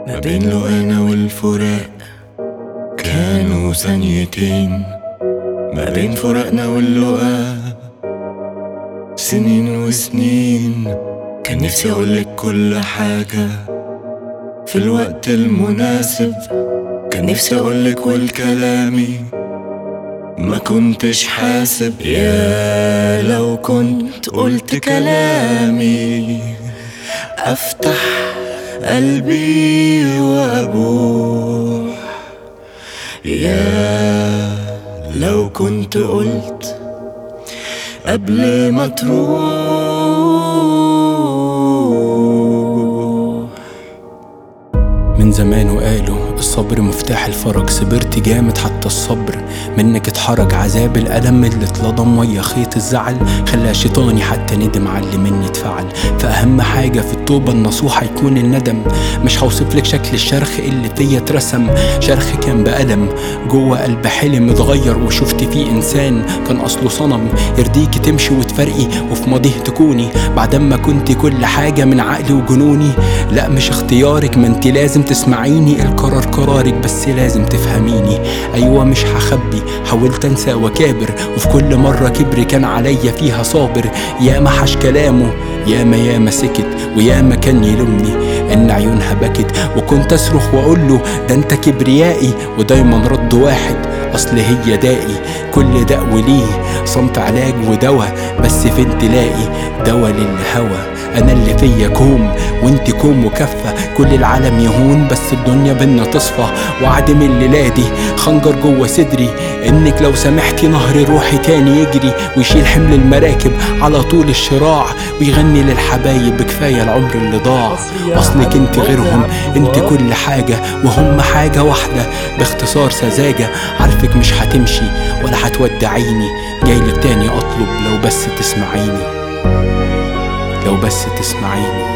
ما بين لقانا والفراق كانوا ثانيتين، ما بين فراقنا واللقا سنين وسنين. كان نفسي اقولك كل حاجة في الوقت المناسب، كان نفسي اقولك والكلامي ما كنتش حاسب. يا لو كنت قلت كلامي افتح قلبي وابوح. يا لو كنت قلت قبل ما تروح. من زمان وقالوا الصبر مفتاح الفرج، صبرت جامد حتى الصبر منك اتحرج. عذاب الألم اللي اتلضم ويا خيط الزعل خلى شيطاني حتى ندم على اللي مني اتفعل. فأهم حاجة في التوبة النصوحة يكون الندم. مش هوصفلك شكل الشرخ اللي فيا اترسم، شرخ كان بألم جوه قلب حلم اتغير وشفت فيه إنسان كان أصله صنم. يرضيكي تمشي وتفرقي وفي ماضيه تكوني بعدما كنت كل حاجة من عقلي وجنوني. لا مش اختيارك، ما انت لازم تسمعيني، القرار قرارك بس لازم تفهميني. ايوه مش هخبي، حاولت انسى وكابر وفي كل مرة كبر كان عليا فيها صابر. ياما حش كلامه ياما سكت وياما كان يلومني ان عيونها بكت، وكنت اصرخ واقوله ده انت كبريائي، ودايما رد واحد اصل هي دائي. كل داء وليه صمت علاج ودواء، بس فين تلاقي دوا للهوى. انا اللي فيا كوم وانت كوم وكفة، كل العالم يهون بس الدنيا بينا تصفى. وعد من الليلة دي خنجر جوه صدري انك لو سمحتي نهر روحي تاني يجري ويشيل حمل المراكب على طول الشراع، ويغني للحبايب كفاية العمر اللي ضاع. اصلك انت غيرهم، انت كل حاجة وهم حاجة واحدة. باختصار سذاجة عارفك مش هتمشي ولا هتودعيني، جايلك تاني اطلب لو بس تسمعيني، لو بس تسمعيني.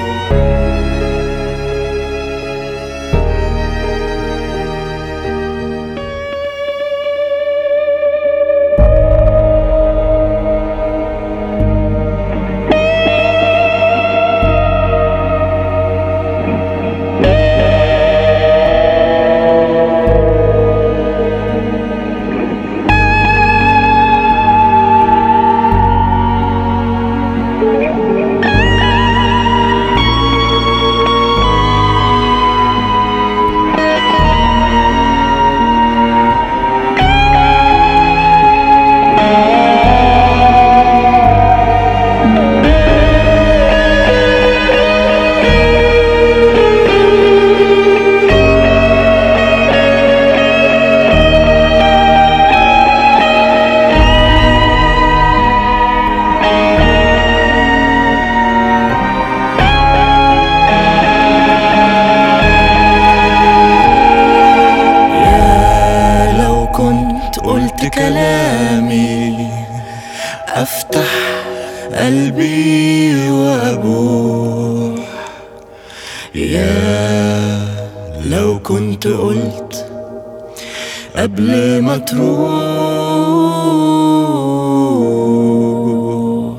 قلت كلامي افتح قلبي وابوح. يا لو كنت قلت قبل ما تروح.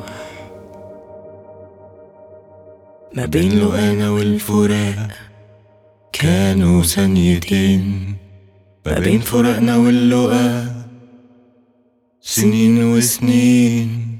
ما بين لقانا والفراق كانوا ثانيتين، ما بين فراقنا واللقا سنين وسنين.